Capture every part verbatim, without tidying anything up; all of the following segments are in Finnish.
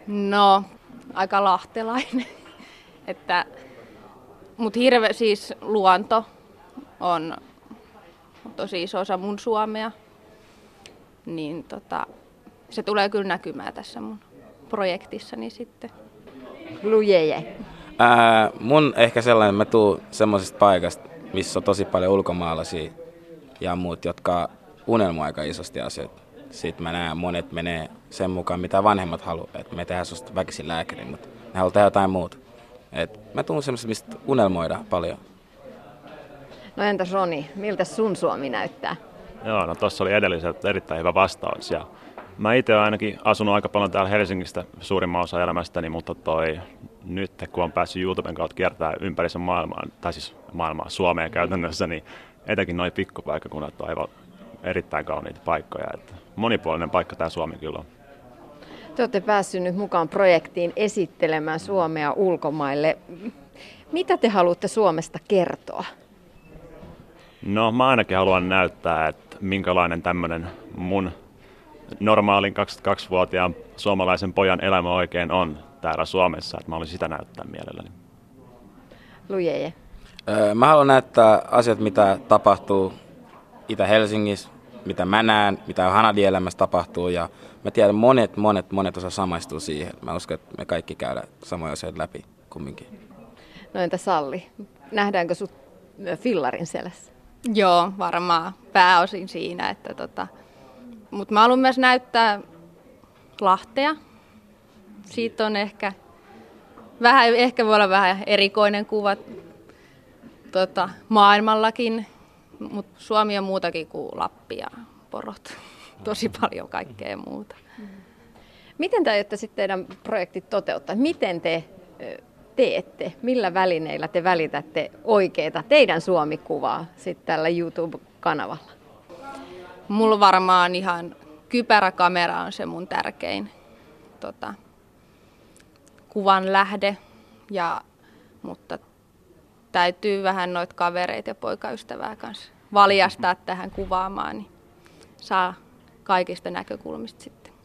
No, aika lahtelainen. Että, mut hirve, siis luonto on tosi iso osa mun Suomea. Niin tota, se tulee kyllä näkymään tässä mun projektissani sitten. Lujeje. Ää, mun ehkä sellainen, mä tuun semmoisesta paikasta, missä on tosi paljon ulkomaalaisia ja muut, jotka unelmoi aika isosti asioita. Sitten mä näen, monet menee sen mukaan, mitä vanhemmat haluaa. Että me tehdään susta väkisin lääkäri, mutta ne haluaa tehdä jotain muuta. Et mä tuun semmoista, mistä unelmoidaan paljon. No entäs Roni, miltä sun Suomi näyttää? Joo, no tuossa oli edelliseltä erittäin hyvä vastaus. Ja mä itse olen ainakin asunut aika paljon täällä Helsingistä suurimman osa elämästäni, mutta toi, nyt kun on päässyt YouTuben kautta kiertää ympäri sen maailmaa, tai siis maailmaa Suomeen käytännössä, niin etenkin noi pikkupaikkakunnat on aivan erittäin kauniita paikkoja. Että monipuolinen paikka tämä Suomi kyllä on. Te olette päässyt nyt mukaan projektiin esittelemään Suomea ulkomaille. Mitä te haluatte Suomesta kertoa? No mä ainakin haluan näyttää, että minkälainen tämmöinen mun normaalin kaksikymmentäkaksivuotiaan suomalaisen pojan elämä oikein on täällä Suomessa. Että mä haluan sitä näyttää mielelläni. Lujeje. Öö, mä haluan näyttää asiat, mitä tapahtuu Itä-Helsingissä, mitä mä näen, mitä Hanadi-elämässä tapahtuu. Ja mä tiedän, monet, monet, monet osaa samaistua siihen. Mä uskon, että me kaikki käydään samoja asioita läpi kumminkin. No entä Salli? Nähdäänkö sut fillarin selässä? Joo, varmaan pääosin siinä. Että tota. Mutta mä haluan myös näyttää Lahtea. Siitä on ehkä, vähän, ehkä voi olla vähän erikoinen kuva tota, maailmallakin, mutta Suomi on muutakin kuin Lappi ja porot. Tosi paljon kaikkea muuta. Miten te aiotte sitten teidän projektit toteuttaa? Miten te teette? Millä välineillä te välitätte oikeaa teidän Suomi-kuvaa sitten tällä YouTube-kanavalla? Mulla varmaan ihan kypäräkamera on se mun tärkein tota, kuvan lähde, ja, mutta täytyy vähän noita kavereita ja poikaystävää kanssa valjastaa tähän kuvaamaan, niin saa kaikista näkökulmista sitten.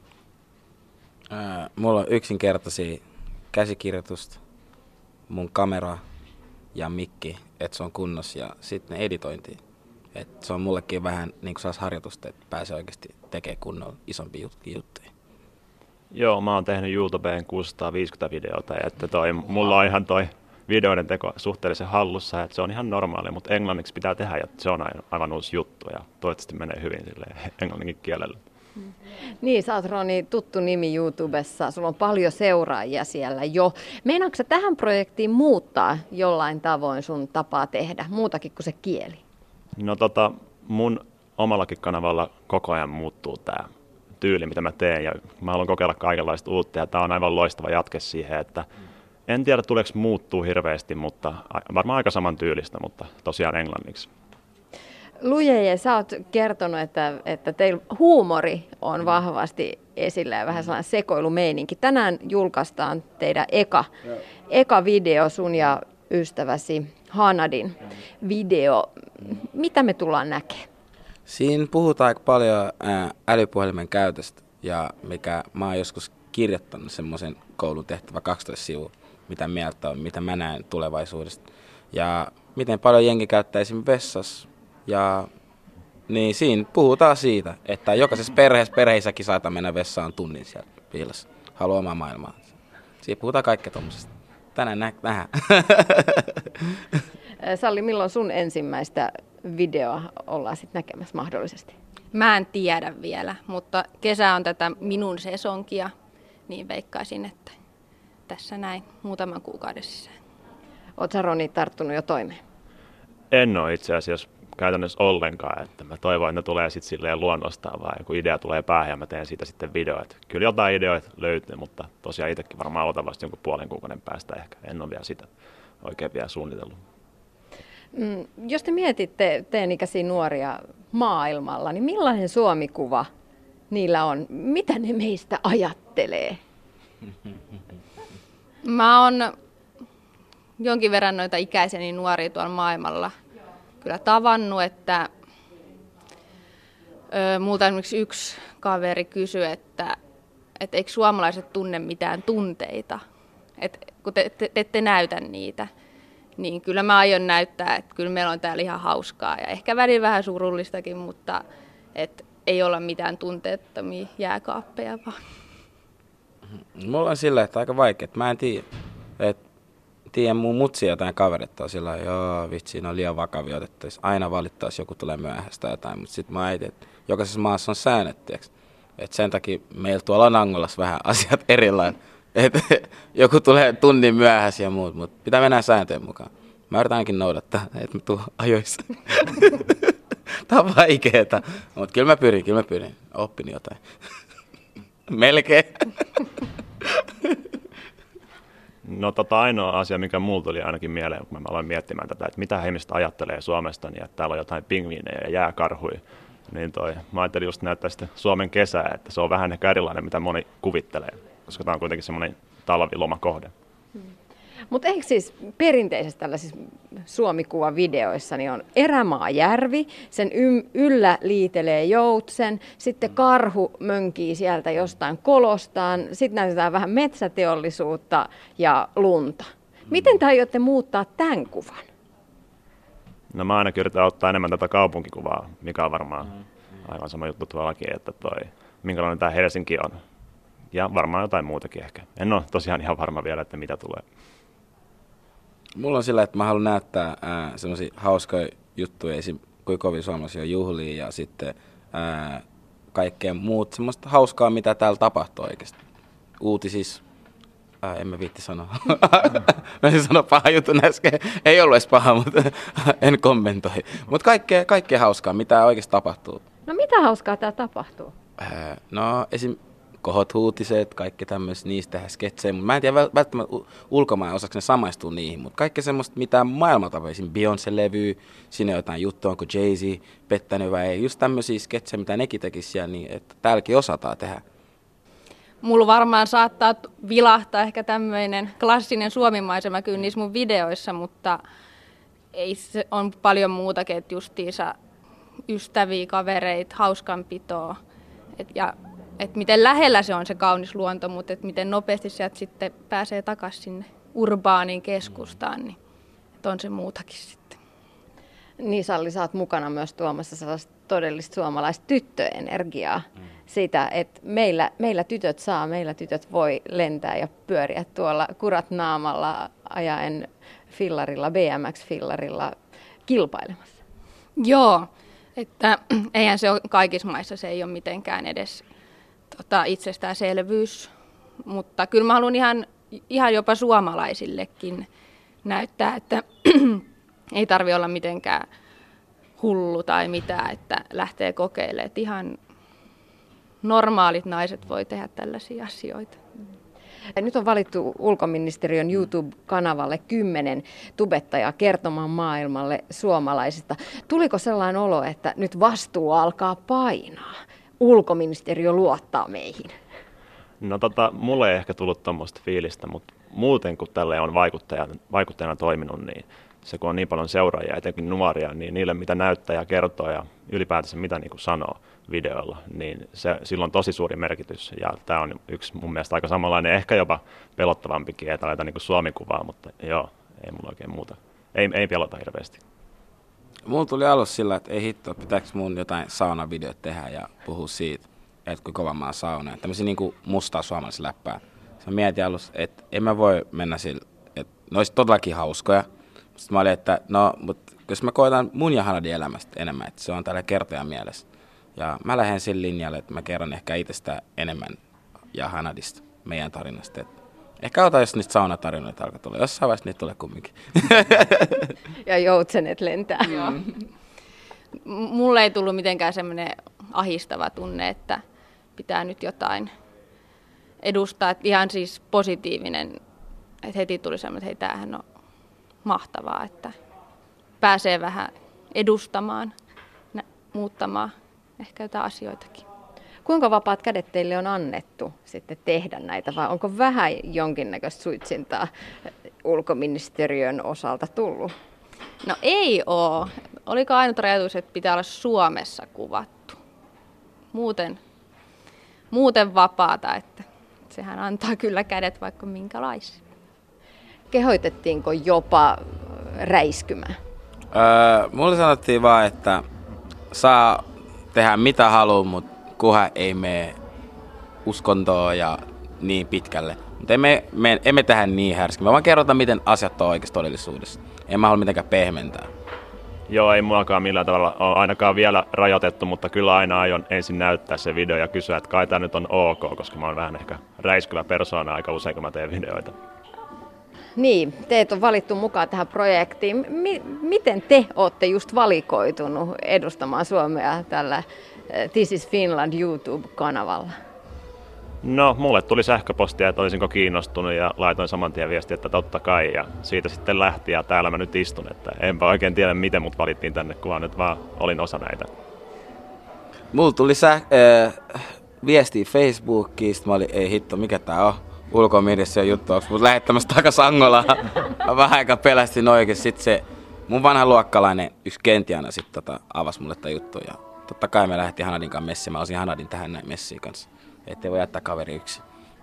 Ää, mulla on yksinkertaisia käsikirjoitusta, mun kamera ja mikki, että se on kunnossa, ja sitten editointi. Et se on mullekin vähän niin kuin saas harjoitusta, että pääsee oikeasti tekemään kunnolla isompia juttuja. Joo, mä oon tehnyt YouTubeen kuusisataaviisikymmentä videota, että toi, mulla on ihan toi videoiden teko suhteellisen hallussa, että se on ihan normaali, mutta englanniksi pitää tehdä, ja se on aivan uusi juttu, ja toivottavasti menee hyvin silleen englannin kielellä. Niin, sä oot Roni tuttu nimi YouTubessa, sulla on paljon seuraajia siellä jo. Meinaatko sä tähän projektiin muuttaa jollain tavoin sun tapaa tehdä, muutakin kuin se kieli? No tota, mun omallakin kanavalla koko ajan muuttuu tää tyyli, mitä mä teen, ja mä haluan kokeilla kaikenlaista uutta, ja tää on aivan loistava jatke siihen, että en tiedä tuleeko muuttuu hirveästi, mutta varmaan aika saman tyylistä, mutta tosiaan englanniksi. Lujeje, sä oot kertonut, että, että teillä huumori on vahvasti esillä ja vähän sellainen sekoilumeininki. Tänään julkaistaan teidän eka, eka video, sun ja ystäväsi Hanadin video. Mitä me tullaan näkemään? Siinä puhutaan aika paljon ää, älypuhelimen käytöstä, ja mikä mä oon joskus kirjoittanut semmoisen koulun tehtävä kaksitoista sivua, mitä mieltä on, mitä mä näen tulevaisuudesta. Ja miten paljon jengi käyttää esimerkiksi vessassa. Ja niin siinä puhutaan siitä, että jokaisessa perheessä perheissäkin saattaa mennä vessaan tunnin siellä piilossa. Haluaa omaa maailmaa. Siinä puhutaan kaikkea tuommoisesta. Tänään nä- nähdään. Salli, milloin sun ensimmäistä videoa ollaan sitten näkemässä mahdollisesti? Mä en tiedä vielä, mutta kesä on tätä minun sesonkia, niin veikkaisin, että tässä näin muutaman kuukauden sisään. Oot sä, Roni, tarttunut jo toimeen? En ole itse asiassa käytännössä ollenkaan, että mä toivon, että ne tulee sitten silleen luonnostaan, vaan joku idea tulee päähän ja mä teen siitä sitten videoita. Kyllä jotain ideoita löytyy, mutta tosiaan itsekin varmaan otan vasta jonkun puolen kuukauden päästä ehkä. En ole vielä sitä oikein vielä suunnitellut. Mm, jos te mietitte teidän ikäisiä nuoria maailmalla, niin millainen Suomikuva niillä on? Mitä ne meistä ajattelee? Mä oon jonkin verran noita ikäiseni nuoria tuolla maailmalla kyllä tavannut, että ö, multa esimerkiksi yksi kaveri kysyi, että että eikö suomalaiset tunne mitään tunteita, että kun te, te, te ette näytä niitä, niin kyllä mä aion näyttää, että kyllä meillä on täällä ihan hauskaa ja ehkä välillä vähän surullistakin, mutta että ei olla mitään tunteettomia jääkaappeja vaan. Mulla on sillä, että aika vaikea, että mä en tiedä, että tiedän mun mutsi jotain kavereita on sillä joo vitsi, ne on liian vakavia otettaisiin, aina valittaisi joku tulee myöhäistä jotain, mutta sitten mä äiti, että jokaisessa maassa on säännöt, tiiäks? Että sen takia meillä tuolla on Angolassa vähän asiat erilainen, että joku tulee tunnin myöhässä ja muut, mutta pitää mennä sääntöjen mukaan. Mä yritän ainakin noudattaa, että mä tuun ajoissa. Tää on vaikeeta, mutta kyllä mä pyrin, kyllä mä pyrin, oppin jotain. Melkein. No tota ainoa asia, mikä mulla tuli ainakin mieleen, kun mä aloin miettimään tätä, että mitä ihmiset ajattelee Suomesta, niin että täällä on jotain pingviinejä ja jääkarhuja, niin toi, mä ajattelin just näyttää sitten Suomen kesää, että se on vähän ehkä erilainen, mitä moni kuvittelee, koska tää on kuitenkin semmoinen talvilomakohde. Hmm. Mutta eikö siis perinteisesti tällaisissa Suomikuva-videoissa niin on erämaajärvi, sen y- yllä liitelee joutsen, sitten karhu mönkii sieltä jostain kolostaan, sitten näytetään vähän metsäteollisuutta ja lunta. Miten te aiotte muuttaa tämän kuvan? No mä ainakin yritän ottaa enemmän tätä kaupunkikuvaa, mikä on varmaan aivan sama juttu tuollakin, että toi, minkälainen tämä Helsinki on. Ja varmaan jotain muutakin ehkä. En ole tosiaan ihan varma vielä, että mitä tulee. Mulla on sillä, että mä haluan näyttää semmoisia hauskoja juttuja, esim. Kuinka kovin suomalaisia juhlia ja sitten ää, kaikkea muut semmoista hauskaa, mitä täällä tapahtuu oikeasti. Uutisissa, ää, en mä viitti sanoa. Mä en sano paha jutun äsken, ei ollut edes paha, mutta en kommentoi. Mutta kaikkea, kaikkea hauskaa, mitä oikeasti tapahtuu. No mitä hauskaa täällä tapahtuu? Ää, no esim. Kohot uutiset, kaikki tämmöistä, niistä tehdään sketsejä, mutta mä en tiedä välttämättä ulkomaan osaksi ne samaistuu niihin, mutta kaikki semmoista, mitä maailmalta voi, esim. Beyoncé-levy, siinä on jotain juttua, onko Jay-Z pettänyt vai ei, just tämmöisiä sketsejä, mitä nekin tekisi siellä, niin että täälläkin osataan tehdä. Mulla varmaan saattaa vilahtaa ehkä tämmöinen klassinen suomimaisema kyllä niissä mun videoissa, mutta ei se on paljon muutakin, että justiinsa ystäviä, kavereita, hauskanpitoa et ja että miten lähellä se on se kaunis luonto, mutta että miten nopeasti sieltä sitten pääsee takaisin sinne urbaaniin keskustaan, niin että on se muutakin sitten. Niin Salli, sä oot mukana myös tuomassa sellaista todellista suomalaista tyttöenergiaa. Mm. Siitä, että meillä, meillä tytöt saa, meillä tytöt voi lentää ja pyöriä tuolla kurat naamalla ajaen fillarilla, B M X-fillarilla kilpailemassa. Joo, että eihän se ole kaikissa maissa, se ei ole mitenkään edes tota, itsestäänselvyys, mutta kyllä mä haluan ihan, ihan jopa suomalaisillekin näyttää, että ei tarvitse olla mitenkään hullu tai mitään, että lähtee kokeilemaan, että ihan normaalit naiset voi tehdä tällaisia asioita. Nyt on valittu ulkoministeriön YouTube-kanavalle kymmenen tubettajaa kertomaan maailmalle suomalaisista. Tuliko sellainen olo, että nyt vastuu alkaa painaa? Ulkoministeriö luottaa meihin. No tota, mulle ei ehkä tullut tuommoista fiilistä, mutta muuten kun tälle on vaikuttajana, vaikuttajana toiminut, niin se kun on niin paljon seuraajia, etenkin nuoria, niin niille mitä näyttää ja kertoo ja ylipäätänsä mitä niin kuin sanoo videolla, niin se, sillä on tosi suuri merkitys. Ja tämä on yksi mun mielestä aika samanlainen, ehkä jopa pelottavampikin, että aletaan niin kuin Suomi-kuvaa, mutta joo, ei mulla oikein muuta. Ei, ei pelota hirveästi. Mulla tuli alussa sillä, että ei hitto, pitääkö mun jotain saunavideot tehdä ja puhua siitä, että kuinka kova mä oon sauna. Tämmöisiä niin kuin mustaa suomalaisläppää. Mä mietin alussa, että en mä voi mennä sillä, että ne olisi todellakin hauskoja. Sitten mä olin, että no, mutta jos mä koitan mun ja Hanadin elämästä enemmän, että se on tällä kertojan mielessä. Ja mä lähden sillä linjalle, että mä kerron ehkä itsestä enemmän ja Hanadista, meidän tarinasta. Et ehkä otan, jos niistä saunatarinoita alkaa tulla. Jossain vaiheessa niitä tulee kumminkin. Ja joutsenet lentää. Mm. Mulle ei tullut mitenkään semmoinen ahistava tunne, että pitää nyt jotain edustaa. Että ihan siis positiivinen, että heti tuli semmoinen, että hei, tämähän on mahtavaa, että pääsee vähän edustamaan, muuttamaan ehkä jotain asioitakin. Kuinka vapaat kädet teille on annettu sitten tehdä näitä, vai onko vähän jonkinnäköistä suitsintaa ulkoministeriön osalta tullut? No ei ole. Oliko ainut rajoitus, että pitää olla Suomessa kuvattu? Muuten, muuten vapaata, että sehän antaa kyllä kädet vaikka minkälaisia. Kehoitettiinko jopa räiskymään? Öö, mulle sanottiin vaan, että saa tehdä mitä haluaa, mutta kunhan ei mene uskontoa ja niin pitkälle. Mutta emme, me, emme tehdä niin härski. Me vaan kerrotaan, miten asiat on oikeassa todellisuudessa. En mä halua mitenkään pehmentää. Joo, ei muakaan millään tavalla ole ainakaan vielä rajoitettu, mutta kyllä aina aion ensin näyttää se video ja kysyä, että kai tämä nyt on ok, koska mä oon vähän ehkä räiskyvä persoona aika usein, kun mä teen videoita. Niin, teet on valittu mukaan tähän projektiin. Mi- miten te olette just valikoitunut edustamaan Suomea tällä This is Finland YouTube-kanavalla? No, mulle tuli sähköpostia, että olisinko kiinnostunut ja laitoin saman tien viestiä, että totta kai. Ja siitä sitten lähti ja täällä mä nyt istun. Että enpä oikein tiedä, miten mut valittiin tänne, kun nyt vaan olin osa näitä. Mulla tuli säh- äh, viestiä Facebookiin, mä olin, ei hitto, mikä tää on? Ulkoministeriön juttu, onko mut lähettämässä takas Angolaan? Mä vähän aika pelästin oikein. Sitten se mun vanha luokkalainen, yksi Kentiana, sit tota, avasi mulle tää juttu. Ja totta kai me lähdettiin Hanadin kanssa messiin. Mä olisin Hanadin tähän näin messiin kanssa. Ettei voi jättää kaveri yksin.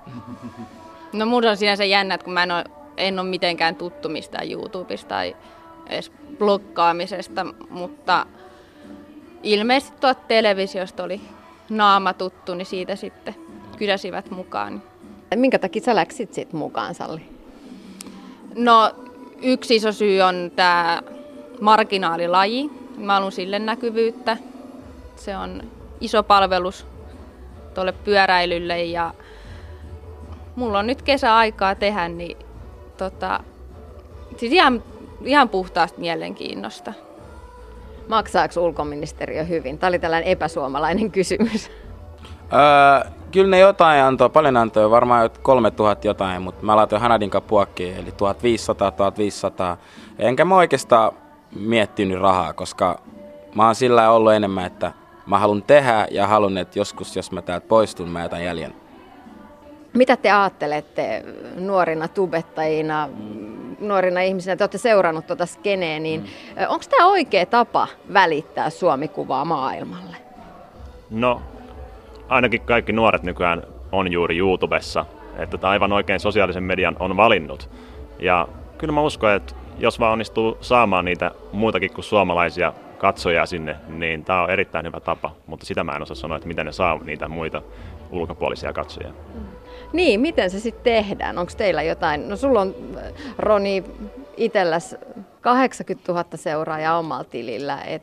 No mulla on sinänsä jännä, että kun mä en ole, en ole mitenkään tuttu mistään YouTubesta tai edes bloggaamisesta, mutta ilmeisesti tuolta televisiosta oli naama tuttu, niin siitä sitten kysäsivät mukaan. Minkä takia sä läksit sit mukaan, Salli? No yksi iso syy on tämä marginaalilaji. Mä haluan sille näkyvyyttä. Se on iso palvelus tuolle pyöräilylle ja mulla on nyt kesäaikaa tehdä, niin tota, siis ihan, ihan puhtaasta mielenkiinnosta. Maksaako ulkoministeriö hyvin? Tämä oli tällainen epäsuomalainen kysymys. Öö, kyllä ne jotain antoi, paljon antoi, varmaan kolmetuhatta jotain, mutta mä laitoin Hanadin kanssa puokkiin, eli tuhatviisisataa, tuhatviisisataa. Enkä mä oikeastaan miettinyt rahaa, koska mä oon sillä ollut enemmän, että mä haluan tehdä ja haluan, että joskus, jos mä täältä poistun, mä jätän jäljen. Mitä te ajattelette nuorina tubettajina, nuorina ihmisinä, te olette seurannut tuota skeneä, niin mm. onko tämä oikea tapa välittää Suomi-kuvaa maailmalle? No, ainakin kaikki nuoret nykyään on juuri YouTubessa, että aivan oikein sosiaalisen median on valinnut. Ja kyllä mä uskon, että jos vaan onnistuu saamaan niitä muitakin kuin suomalaisia katsojia sinne, niin tämä on erittäin hyvä tapa, mutta sitä mä en osaa sanoa, että miten ne saa niitä muita ulkopuolisia katsojia. Niin, miten se sitten tehdään? Onko teillä jotain? No sulla on, Roni, itselläs kahdeksankymmentätuhatta seuraajaa omalla tilillä. Et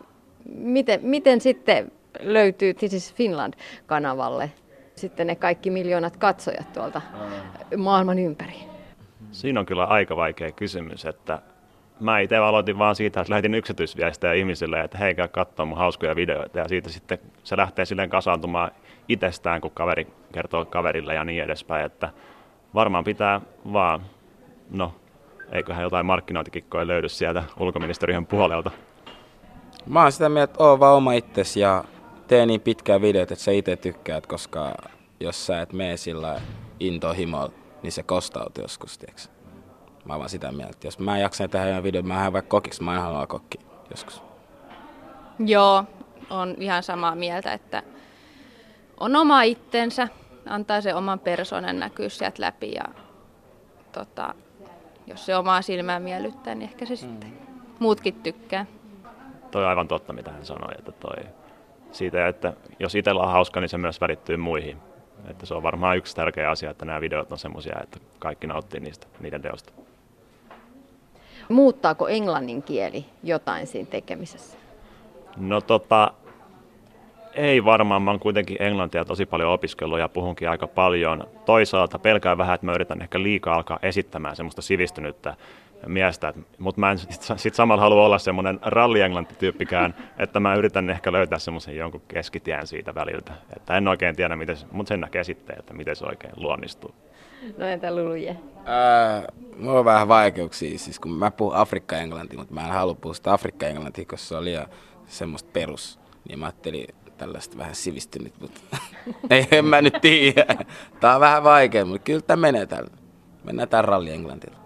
miten, miten sitten löytyy This is Finland-kanavalle sitten ne kaikki miljoonat katsojat tuolta maailman ympäri? Siinä on kyllä aika vaikea kysymys, että mä itse aloitin vaan siitä, että lähetin yksityisviestejä ihmisille, että hei, käy katsoa mun hauskoja videoita, ja siitä sitten se lähtee silleen kasaantumaan itsestään, kun kaveri kertoo kaverille ja niin edespäin, että varmaan pitää vaan, no, eiköhän jotain markkinointikikkoja löydy sieltä ulkoministeriön puolelta. Mä oon sitä mieltä, että oo vaan oma itsesi ja tee niin pitkää videot, että sä itse tykkäät, koska jos sä et mene sillä intohimolla, niin se kostautuu joskus, tiiäks? Mä oon vaan sitä mieltä. Jos mä jaksan tehdä jotain videota, mä lähden vaikka kokiksi, mä en halua olla kokki joskus. Joo, on ihan samaa mieltä, että on oma itsensä, antaa se oman persoonan näkyä sieltä läpi ja tota, jos se omaa silmää miellyttää, niin ehkä se sitten muutkin tykkää. Toi on aivan totta, mitä hän sanoi, että toi, siitä, että jos itsellä on hauska, niin se myös välittyy muihin. Että se on varmaan yksi tärkeä asia, että nämä videot on semmoisia, että kaikki nauttii niistä, niiden teosta. Muuttaako englannin kieli jotain siinä tekemisessä? No tota, ei varmaan. Mä oon kuitenkin englantia tosi paljon opiskellut ja puhunkin aika paljon. Toisaalta pelkään vähän, että mä yritän ehkä liikaa alkaa esittämään semmoista sivistynyttä miestä. Mutta mä en sitten sit samalla halua olla semmoinen ralli-englantti-tyyppikään, että mä yritän ehkä löytää semmoisen jonkun keskitien siitä väliltä. Että en oikein tiedä, miten, mutta sen näkee sitten, että miten se oikein luonnistuu. No entä Luluje? Ää, mulla on vähän vaikeuksia, siis kun mä puhun afrikka-englantia, mutta mä en halua puhua sitä afrikka-englantia, koska se on liian semmoista perus. Niin mä ajattelin tällaista vähän sivistynyt, mutta ei, en mä nyt tiedä. Tää on vähän vaikea, mutta kyllä tää menee tällä. Mennään tää ralli-englantilla.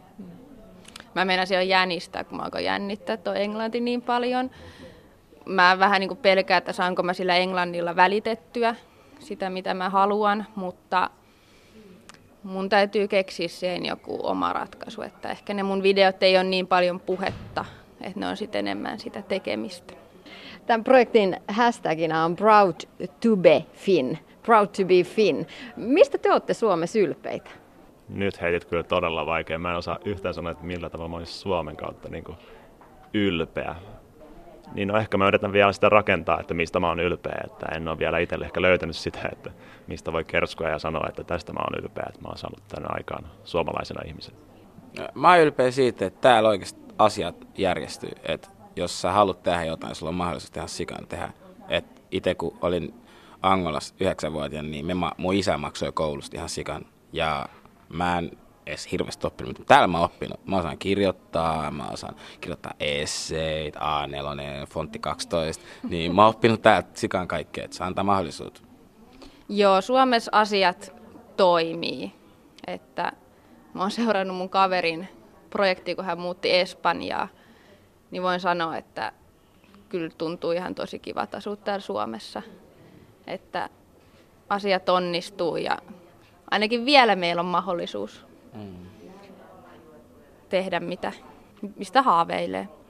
Mä meinasin jo jännistää, kun mä alkoin jännittää tuo englanti niin paljon. Mä vähän niin kuin pelkään, että saanko mä sillä englannilla välitettyä sitä, mitä mä haluan, mutta mun täytyy keksiä siihen joku oma ratkaisu, että ehkä ne mun videot ei ole niin paljon puhetta, että ne on sitten enemmän sitä tekemistä. Tämän projektin hashtagina on Proud to be Finn. Proud to be Finn. Mistä te olette Suomessa ylpeitä? Nyt heitit kyllä todella vaikea. Mä en osaa yhtään sanoa, että millä tavalla mä olisin Suomen kautta niin kuin ylpeä. Niin no ehkä mä yritän vielä sitä rakentaa, että mistä mä oon ylpeä. Että en ole vielä itselle ehkä löytänyt sitä, että mistä voi kerskoa ja sanoa, että tästä mä oon ylpeä, että mä oon saanut tänne aikaan suomalaisena ihmisenä. Mä oon ylpeä siitä, että täällä oikeasti asiat järjestyy. Että jos sä haluat tehdä jotain, sulla on mahdollisuus tehdä sikan tehdä. Että itse kun olin Angolassa yhdeksänvuotiaana, niin me, mun isä maksoi koulusta ihan sikan. Ja mä en edes hirveästi oppinut, mutta täällä mä oon oppinut. Mä osaan kirjoittaa, mä osaan kirjoittaa esseitä, A neljä, fontti kaksitoista. Niin mä oon oppinut täältä sikan kaikkea, että se antaa mahdollisuutta. Joo, Suomessa asiat toimii. Että mä oon seurannut mun kaverin projektia, kun hän muutti Espanjaan. Niin voin sanoa, että kyllä tuntuu ihan tosi kivat asua täällä Suomessa. Että asiat onnistuu ja ainakin vielä meillä on mahdollisuus mm. tehdä mitä, mistä haaveilee.